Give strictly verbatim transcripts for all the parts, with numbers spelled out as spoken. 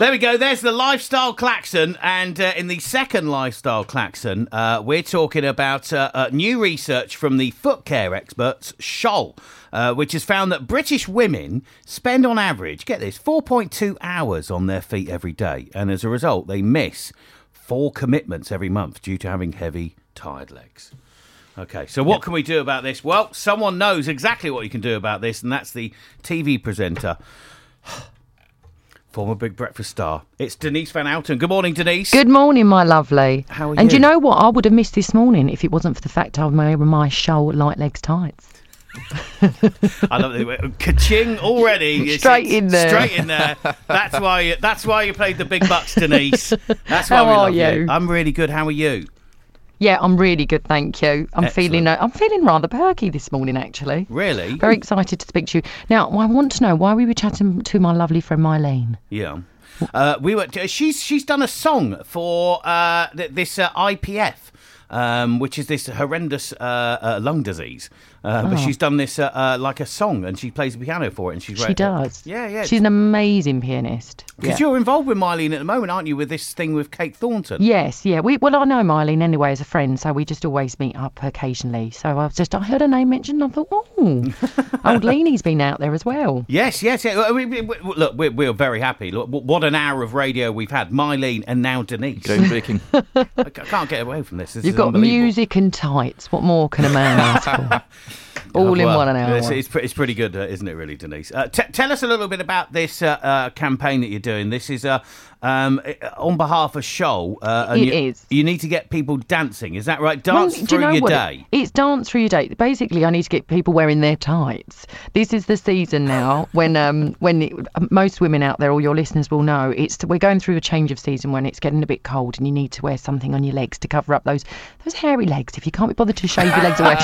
There we go. There's the lifestyle klaxon. And uh, in the second lifestyle klaxon, uh, we're talking about uh, uh, new research from the foot care experts, Scholl, uh, which has found that British women spend on average, get this, four point two hours on their feet every day. And as a result, they miss four commitments every month due to having heavy, tired legs. Okay, so what can we do about this? Well, someone knows exactly what you can do about this, and that's the T V presenter, former Big Breakfast star. It's Denise Van Outen. Good morning, Denise. Good morning, my lovely. How are you? And you know what? I would have missed this morning if it wasn't for the fact I'm wearing my Scholl light legs tights. I love it. Ka-ching already. Straight in there. Straight in there. That's why. You, that's why you played the big bucks, Denise. That's why How we are love you? you? I'm really good. How are you? Yeah, I'm really good, thank you. I'm Excellent. feeling uh, I'm feeling rather perky this morning, actually. Really? Very excited to speak to you. Now, I want to know why we were chatting to my lovely friend Mylene. Yeah. Uh, we were. She's she's done a song for uh, th- this uh, I P F, um, which is this horrendous uh, uh, lung disease. Uh, but Oh. she's done this uh, uh, like a song, and she plays the piano for it. And she's She wrote- does. Yeah, yeah. She's an amazing pianist. Because Yeah. you're involved with Mylene at the moment, aren't you? With this thing with Kate Thornton. Yes, yeah. We well, I know Mylene anyway as a friend, so we just always meet up occasionally. So I was just I heard her name mentioned, and I thought, oh, old Leanie's been out there as well. Yes, yes, yeah. We, we, we, look, we're, we're very happy. Look, what an hour of radio we've had. Mylene and now Denise. Groundbreaking. I can't get away from this. This You've is got unbelievable. music and tights. What more can a man ask for? All in Well, one an hour. It's, it's, pre- it's pretty good, uh, isn't it, really, Denise? Uh, t- tell us a little bit about this uh, uh, campaign that you're doing. This is uh, um, on behalf of Scholl. Uh, and It you, is. You need to get people dancing. Is that right? Dance Well, do through you know your what? day. It's dance through your day. Basically, I need to get people wearing their tights. This is the season now when um, when it, most women out there, all your listeners will know, it's we're going through a change of season when it's getting a bit cold and you need to wear something on your legs to cover up those those hairy legs. If you can't be bothered to shave your legs away,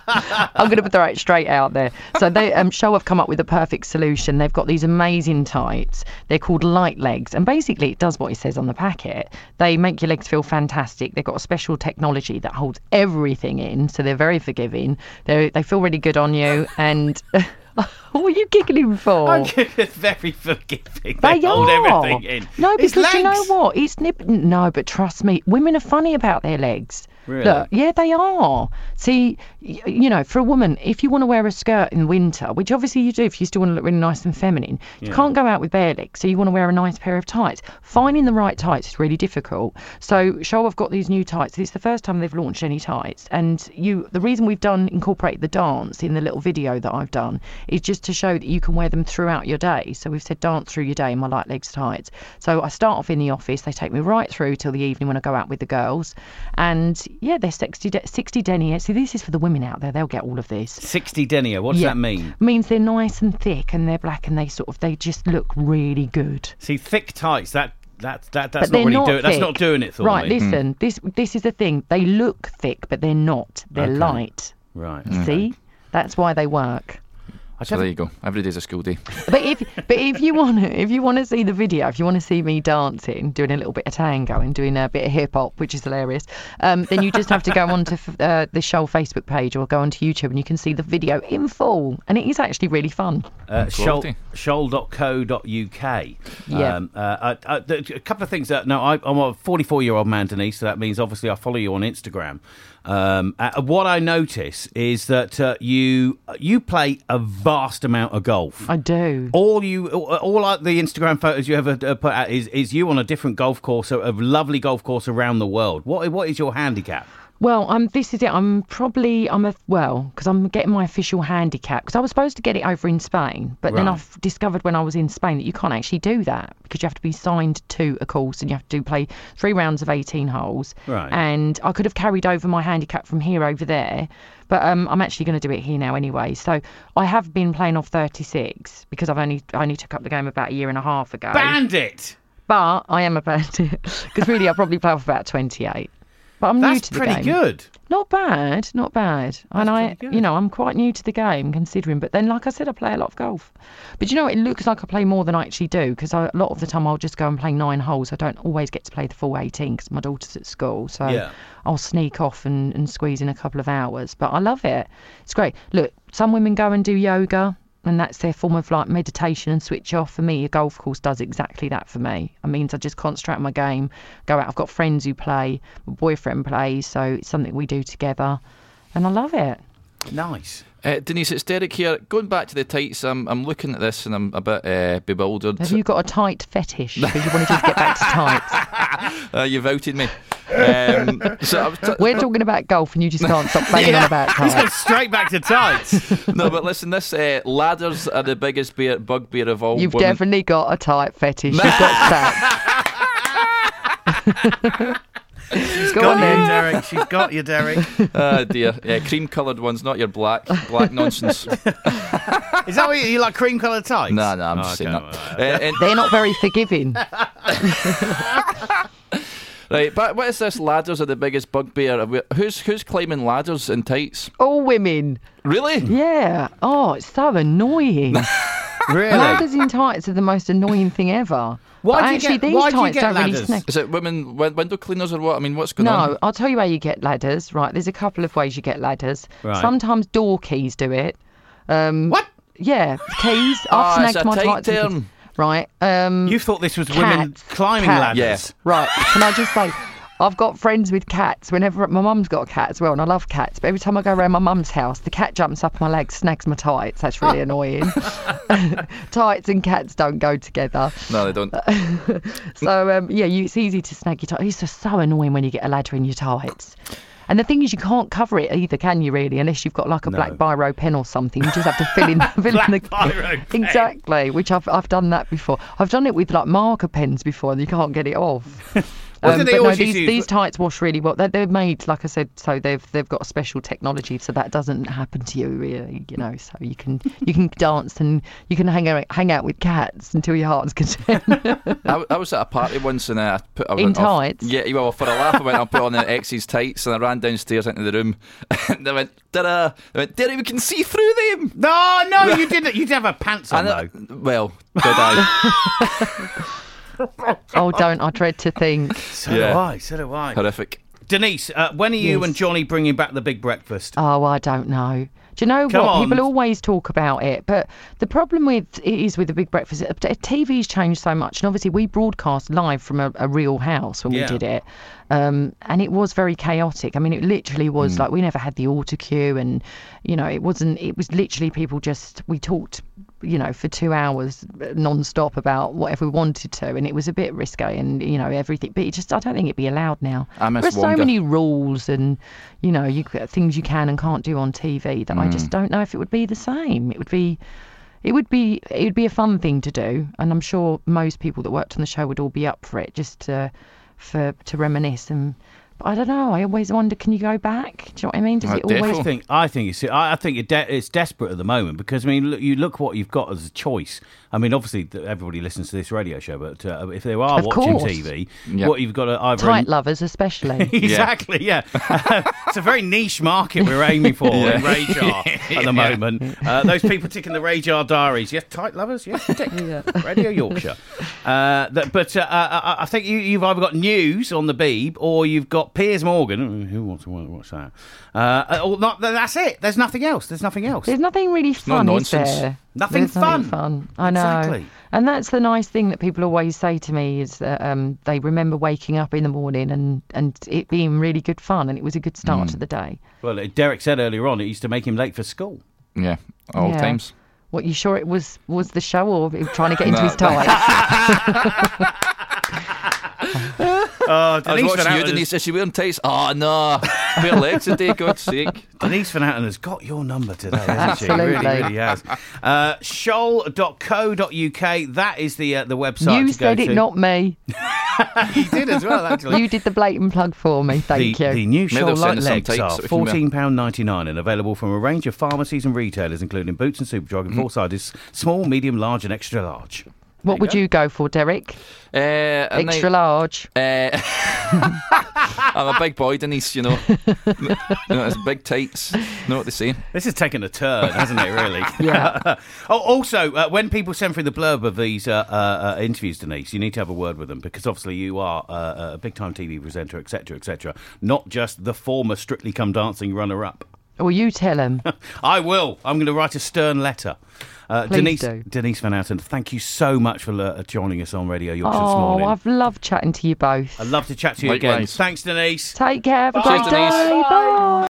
I'm going to throw it straight out there. So they um, Scholl have come up with a perfect solution. They've got these amazing tights. They're called Light Legs, and basically it does what it says on the packet. They make your legs feel fantastic. They've got a special technology that holds everything in, so they're very forgiving. They they feel really good on you, and what are you giggling for? I'm very forgiving. They hold are. everything in. No, It's because you know legs. what? It's nip. No, but trust me, women are funny about their legs. Really? Look, yeah, they are. See, y- you know, for a woman, if you want to wear a skirt in winter, which obviously you do if you still want to look really nice and feminine, you Yeah. can't go out with bare legs, so you want to wear a nice pair of tights. Finding the right tights is really difficult. So Scholl have got these new tights. It's the first time they've launched any tights, and you. The reason we've done incorporate the dance in the little video that I've done is just to show that you can wear them throughout your day. So we've said dance through your day in my Light Legs tights. So I start off in the office. They take me right through till the evening when I go out with the girls, and yeah, they're sixty, de- sixty denier. See, this is for the women out there. They'll get all of this. sixty denier. What does Yeah. that mean? Means they're nice and thick and they're black and they sort of they just look really good. See, thick tights. That that that But that's not they're really not doing. That's thick. not doing it for Right, me. listen. This this is the thing. They look thick, but they're not. They're Okay. light. Right. See, that's why they work. I So don't- there you go. Every day's a school day. But if but if you want to if you want to see the video, if you want to see me dancing, doing a little bit of tango and doing a bit of hip hop, which is hilarious, um, then you just have to go onto uh, the Scholl Facebook page or go onto YouTube and you can see the video in full, and it is actually really fun. Uh, Quality. Scholl dot co dot uk. Yeah. Um, uh, I, I, th- a couple of things. That, no, I, I'm a forty-four-year-old man, Denise, so that means obviously I follow you on Instagram. Um, uh, what I notice is that uh, you you play a vast amount of golf. I do. All you, all like the Instagram photos you ever uh, put out is, is you on a different golf course, a, a lovely golf course around the world. What what is your handicap? Well, um, this is it. I'm probably I'm a well because I'm getting my official handicap because I was supposed to get it over in Spain, but then Right. I've discovered when I was in Spain that you can't actually do that because you have to be signed to a course and you have to play three rounds of eighteen holes. Right. And I could have carried over my handicap from here over there, but um, I'm actually going to do it here now anyway. So I have been playing off thirty-six because I've only I only took up the game about a year and a half ago. Bandit. But I am a bandit because really I probably play off about twenty-eight. But I'm new That's to the pretty game. good. Not bad, not bad. and I, pretty good. you know, I'm quite new to the game considering. But then, like I said, I play a lot of golf. But you know, it looks like I play more than I actually do because a lot of the time I'll just go and play nine holes. I don't always get to play the full eighteen because my daughter's at school. So Yeah. I'll sneak off and, and squeeze in a couple of hours. But I love it. It's great. Look, some women go and do yoga. and that's their form of like meditation and switch off. For me, a golf course does exactly that for me. It means I just concentrate on my game, go out. I've got friends who play, my boyfriend plays, so it's something we do together, and I love it. Nice. Uh, Denise, it's Derek here. Going back to the tights, I'm, I'm looking at this and I'm a bit uh, bewildered. Have you got a tight fetish? Because you wanted to get back to tights. uh, you've outed me. Um, so I was t- We're talking about golf and you just can't stop banging on about He's gone tights. straight back to tights. no, but listen, this uh, ladders are the biggest beer, bugbear of all. You've women. definitely got a tight fetish. You've got that. She's Go got on you, then. Derek. She's got you, Derek. Oh dear, yeah, cream-coloured ones, not your black black nonsense. Is that what you, you like, cream coloured tights? No, no, I'm Oh, just saying okay, that. well, Uh, and- They're not very forgiving. right, but what is this? Ladders are the biggest bugbear. Who's who's climbing ladders in tights? All women. Really? Yeah. Oh, it's so annoying. Really? Ladders in tights are the most annoying thing ever. Why But do you actually, get- these why do you tights get don't really ladders? snag. Is it women win- window cleaners or what? I mean, what's going on? No, I'll tell you how you get ladders. Right, there's a couple of ways you get ladders. Right. Sometimes door keys do it. Um, What? Yeah, keys. I've Ah, it's snagged a my tight tights. with term. keys. Right. Um, You thought this was women Cats. climbing Cats. ladders? Right. Can I just say, I've got friends with cats. Whenever my mum's got a cat as well, and I love cats. But every time I go around my mum's house, the cat jumps up my leg, snags my tights. That's really annoying. Tights and cats don't go together. No, they don't. So um, yeah, you, it's easy to snag your tights. It's just so annoying when you get a ladder in your tights. And the thing is, you can't cover it either, can you? Really, unless you've got like a No. black biro pen or something. You just have to fill in, fill Black in the biro pen. exactly. Which I've I've done that before. I've done it with like marker pens before, and you can't get it off. What Um, do they but no, always these, use? these tights wash really well. They're, they're made, like I said, so they've they've got a special technology, so that doesn't happen to you, really. You know, so you can you can dance and you can hang out hang out with cats until your heart's content. I, I was at a party once and I put I In went off- tights? Yeah, well, for a laugh, I went and put on the ex's tights and I ran downstairs into the room and I went, ta-da! I went, Derek, we can see through them. No, no, you didn't. You didn't have a pants on, And I- though. well, did I? Oh, don't! I dread to think. So Yeah. do I, so do I. Horrific. Denise, uh, when are you Yes. and Johnny bringing back the big breakfast? Oh, I don't know. Do you know Come what? on. People always talk about it, but the problem with it is with the Big Breakfast, uh, T V's changed so much, and obviously we broadcast live from a, a real house when Yeah. we did it, um, and it was very chaotic. I mean, it literally was like we never had the auto cue, and you know, it wasn't. It was literally people just we talked. You know, for two hours non-stop about whatever we wanted to, and it was a bit risque and you know everything. But it just, I don't think it'd be allowed now. I miss There's so Wonga. many rules and you know, you things you can and can't do on T V that I just don't know if it would be the same. It would be, it would be, it would be a fun thing to do, and I'm sure most people that worked on the show would all be up for it, just to, for to reminisce and. But I don't know. I always wonder, can you go back? Do you know what I mean? Does Uh, it always? defo. I think I think it's I I think it de- it's desperate at the moment because I mean look, you look what you've got as a choice. I mean obviously th- everybody listens to this radio show, but uh, if they are Of watching course. T V, Yeah. what you've got to either Tight lovers, especially. exactly yeah, it's a very niche market we're aiming for in Radar at the moment. Uh, those people ticking the Radar diaries, yes, tight lovers, yes, tick. Radio Yorkshire. Uh, that, but uh, I, I think you, you've either got news on the Beeb or you've got Piers Morgan. Who wants to watch that? Uh, or not, that's it. There's nothing else. There's nothing else. There's nothing really no fun, is nonsense. there? Nothing There's nothing fun. fun. I know. Exactly. And that's the nice thing that people always say to me is that um, they remember waking up in the morning and, and it being really good fun, and it was a good start to the day. Well, Derek said earlier on it used to make him late for school. Yeah, all Yeah. times. What, you sure it was was the show or trying to get into No. his tights? Oh, I was Denise Van watching you, Houten Denise. has, Is she wearing tights? Oh, no. Bare legs today, God's sake. Denise Van Houten has got your number today, hasn't she? Absolutely. Really, really has. Uh, shoal dot co dot uk, that is the uh, the website You to go said to. it, not me. You did as well, actually. You did the blatant plug for me. The, Thank you. the new Maybe Shoal they'll Light send us some legs tights are that we can wear. fourteen pounds ninety-nine and available from a range of pharmacies and retailers, including Boots and Superdrug and full sizes, small, medium, large, and extra large. What you would go. you go for, Derek? Uh, a Extra night- large. Uh, I'm a big boy, Denise, you know. you know, it's big tights. Know what they say? This has taken a turn, hasn't it, really? Yeah. Oh, also, uh, when people send through the blurb of these uh, uh, uh, interviews, Denise, you need to have a word with them because obviously you are uh, a big-time T V presenter, et cetera, et cetera. Not just the former Strictly Come Dancing runner-up. Or you tell them. I will. I'm going to write a stern letter. Uh, Please Denise, do. Denise Van Outen, thank you so much for uh, joining us on Radio Yorkshire this Oh, morning. I've loved chatting to you both. I'd love to chat to you again. Likewise. Thanks, Denise. Take care. Have a Bye. great Cheers, Denise. day. Bye.